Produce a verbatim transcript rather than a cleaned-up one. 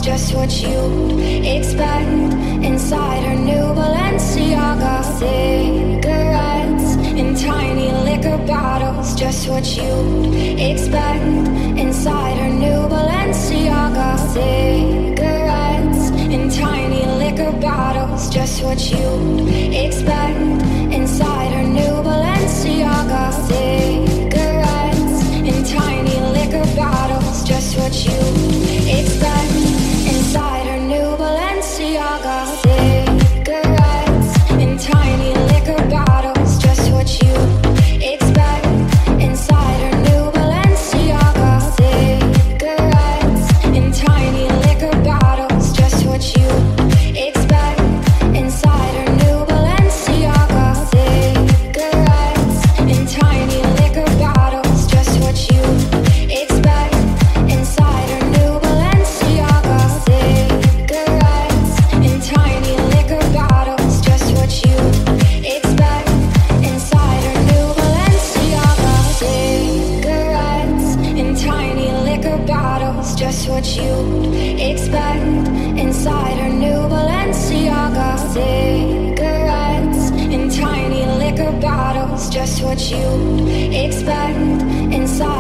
just what you'd expect inside her new Balenciaga. Cigarettes in tiny liquor bottles, just what you'd expect inside her new Balenciaga. Cigarettes in tiny liquor bottles, just what you'd expect inside her new Balenciaga. Cigarettes in tiny liquor bottles, just what you'd expect inside her new Balenciaga. Cigarettes in tiny liquor bottles, just what you'd expect inside her new Balenciaga. Cigarettes in tiny liquor bottles, just what you'd expect inside her new Balenciaga. Cigarettes in tiny liquor bottles, just what you'd expect inside her new Balenciaga. Cigarettes in tiny liquor bottles, just what you'd expect inside her new Balenciaga. Cigarettes in tiny liquor bottles, just what you'd expect inside her new Balenciaga. Cigarettes in tiny liquor bottles, just what you'd expect inside